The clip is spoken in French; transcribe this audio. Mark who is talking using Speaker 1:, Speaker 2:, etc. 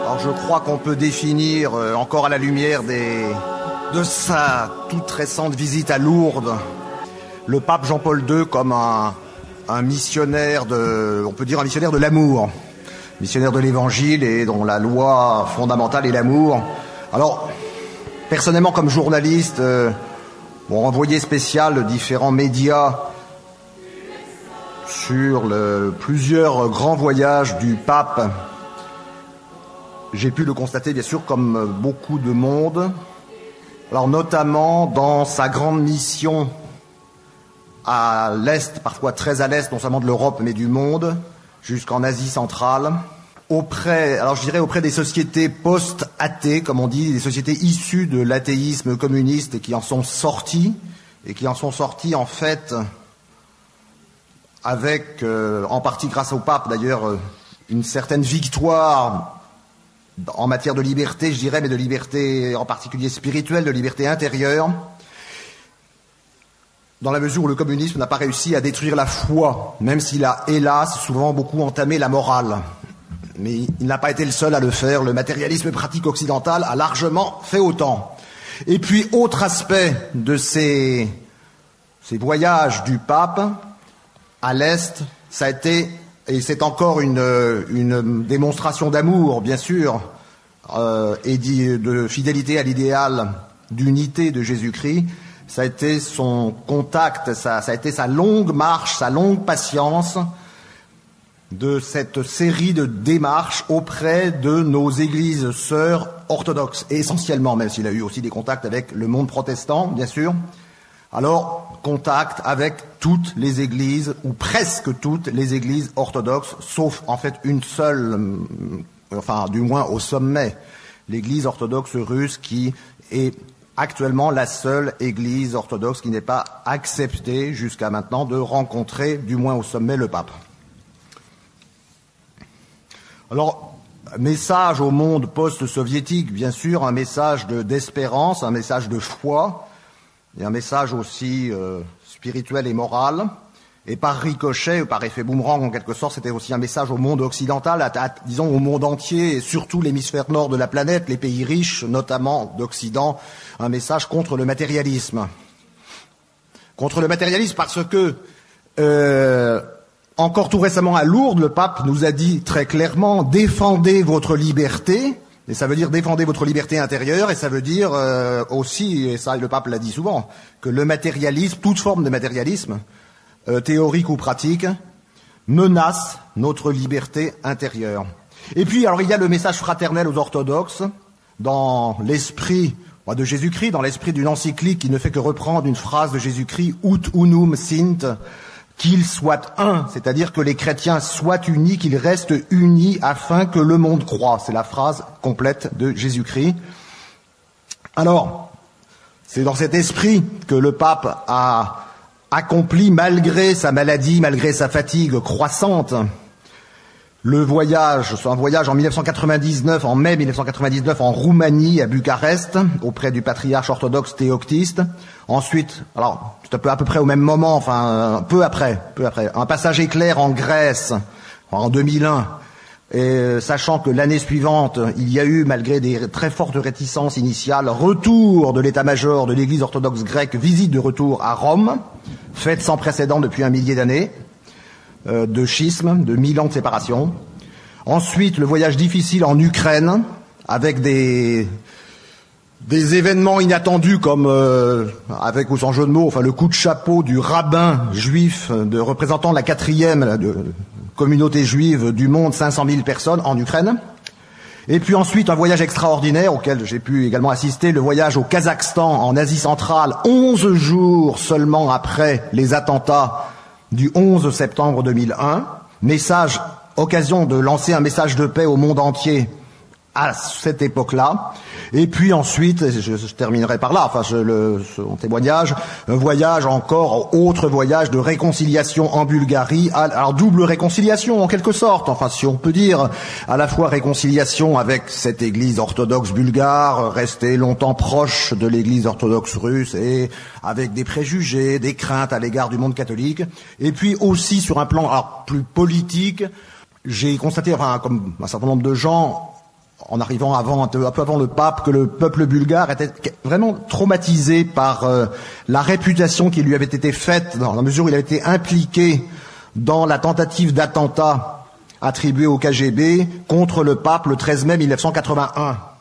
Speaker 1: Alors je crois qu'on peut définir, encore à la lumière de sa toute récente visite à Lourdes, le pape Jean-Paul II comme un missionnaire on peut dire un missionnaire de l'amour, missionnaire de l'évangile et dont la loi fondamentale est l'amour. Alors, personnellement comme journaliste, envoyé spécial de différents médias sur plusieurs grands voyages du pape, j'ai pu le constater, bien sûr, comme beaucoup de monde. Alors, notamment dans sa grande mission à l'Est, parfois très à l'Est, non seulement de l'Europe, mais du monde, jusqu'en Asie centrale, auprès des sociétés post-athées, comme on dit, des sociétés issues de l'athéisme communiste et qui en sont sorties, en fait, avec, en partie grâce au pape d'ailleurs, une certaine victoire en matière de liberté, je dirais, mais de liberté en particulier spirituelle, de liberté intérieure, dans la mesure où le communisme n'a pas réussi à détruire la foi, même s'il a, hélas, souvent beaucoup entamé la morale. Mais il n'a pas été le seul à le faire. Le matérialisme pratique occidental a largement fait autant. Et puis, autre aspect de ces voyages du pape à l'Est, ça a été, et c'est encore une démonstration d'amour, bien sûr, et de fidélité à l'idéal d'unité de Jésus-Christ. Ça a été son contact, ça a été sa longue marche, sa longue patience de cette série de démarches auprès de nos églises sœurs orthodoxes, et essentiellement, même s'il a eu aussi des contacts avec le monde protestant, bien sûr. Alors, contact avec toutes les églises, ou presque toutes les églises orthodoxes, sauf en fait une seule, enfin du moins au sommet, l'église orthodoxe russe qui est actuellement la seule église orthodoxe qui n'est pas acceptée jusqu'à maintenant de rencontrer, du moins au sommet, le pape. Alors, message au monde post-soviétique, bien sûr, un message d'espérance, un message de foi, et un message aussi spirituel et moral. Et par ricochet, ou par effet boomerang en quelque sorte, c'était aussi un message au monde occidental, disons au monde entier, et surtout l'hémisphère nord de la planète, les pays riches, notamment d'Occident, un message contre le matérialisme. Contre le matérialisme parce que, encore tout récemment à Lourdes, le pape nous a dit très clairement, défendez votre liberté, et ça veut dire défendez votre liberté intérieure, et ça veut dire aussi, et ça le pape l'a dit souvent, que le matérialisme, toute forme de matérialisme, théorique ou pratique, menace notre liberté intérieure. Et puis, alors il y a le message fraternel aux orthodoxes, dans l'esprit de Jésus-Christ, dans l'esprit d'une encyclique qui ne fait que reprendre une phrase de Jésus-Christ, ut unum sint, qu'ils soient un, c'est-à-dire que les chrétiens soient unis, qu'ils restent unis afin que le monde croie. C'est la phrase complète de Jésus-Christ. Alors, c'est dans cet esprit que le pape a accompli, malgré sa maladie, malgré sa fatigue croissante, le voyage, c'est un voyage en 1999, en mai 1999, en Roumanie, à Bucarest, auprès du patriarche orthodoxe Théoctiste. Ensuite, alors, c'est à peu près au même moment, enfin, peu après, un passage éclair en Grèce, en 2001, et sachant que l'année suivante, il y a eu, malgré des très fortes réticences initiales, retour de l'état-major de l'église orthodoxe grecque, visite de retour à Rome, fête sans précédent depuis 1 millier d'années, de schisme, de 1000 ans de séparation. Ensuite, le voyage difficile en Ukraine, avec des événements inattendus comme, avec ou sans jeu de mots, enfin le coup de chapeau du rabbin juif représentant la 4e communauté juive du monde, 500 000 personnes en Ukraine. Et puis ensuite, un voyage extraordinaire auquel j'ai pu également assister, le voyage au Kazakhstan, en Asie centrale, 11 jours seulement après les attentats du 11 septembre 2001. Occasion de lancer un message de paix au monde entier à cette époque-là. Et puis ensuite, je terminerai par là, son témoignage, un voyage encore, autre voyage de réconciliation en Bulgarie, alors double réconciliation en quelque sorte, enfin si on peut dire, à la fois réconciliation avec cette église orthodoxe bulgare, restée longtemps proche de l'église orthodoxe russe et avec des préjugés, des craintes à l'égard du monde catholique, et puis aussi sur un plan plus politique, j'ai constaté, comme un certain nombre de gens, en arrivant un peu avant le pape, que le peuple bulgare était vraiment traumatisé par la réputation qui lui avait été faite, dans la mesure où il avait été impliqué dans la tentative d'attentat attribuée au KGB contre le pape le 13 mai 1981.